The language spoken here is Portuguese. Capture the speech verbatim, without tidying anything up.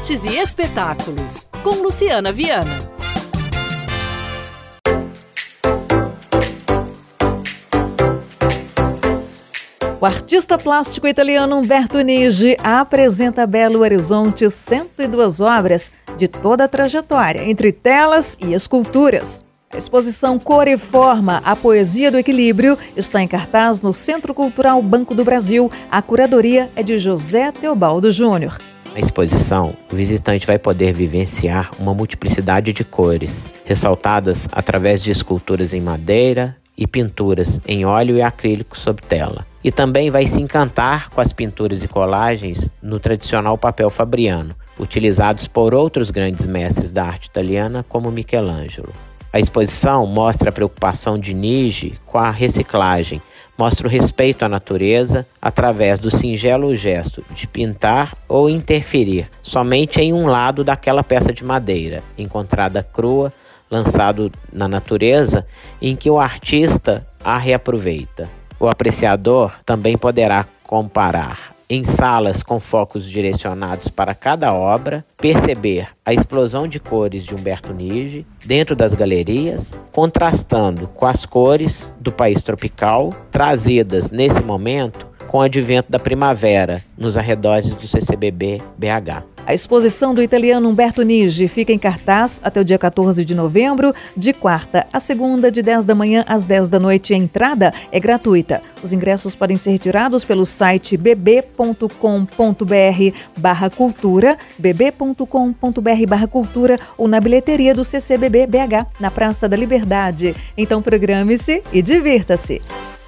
Artes e Espetáculos, com Luciana Viana. O artista plástico italiano Umberto Nigi apresenta a Belo Horizonte cento e duas obras de toda a trajetória, entre telas e esculturas. A exposição Cor e Forma, a Poesia do Equilíbrio, está em cartaz no Centro Cultural Banco do Brasil. A curadoria é de José Teobaldo Júnior. Na exposição, o visitante vai poder vivenciar uma multiplicidade de cores, ressaltadas através de esculturas em madeira e pinturas em óleo e acrílico sobre tela. E também vai se encantar com as pinturas e colagens no tradicional papel fabriano, utilizados por outros grandes mestres da arte italiana como Michelangelo. A exposição mostra a preocupação de Nigi com a reciclagem, mostra o respeito à natureza através do singelo gesto de pintar ou interferir somente em um lado daquela peça de madeira, encontrada crua, lançado na natureza, em que o artista a reaproveita. O apreciador também poderá comparar em salas com focos direcionados para cada obra, perceber a explosão de cores de Umberto Nigi dentro das galerias, contrastando com as cores do país tropical, trazidas nesse momento com o advento da primavera nos arredores do C C B B B H. A exposição do italiano Umberto Nigi fica em cartaz até o dia quatorze de novembro, de quarta a segunda, de dez da manhã às dez da noite. A entrada é gratuita. Os ingressos podem ser retirados pelo site bb ponto com ponto br barra cultura, bb ponto com ponto br barra cultura ou na bilheteria do C C B B B H, na Praça da Liberdade. Então programe-se e divirta-se!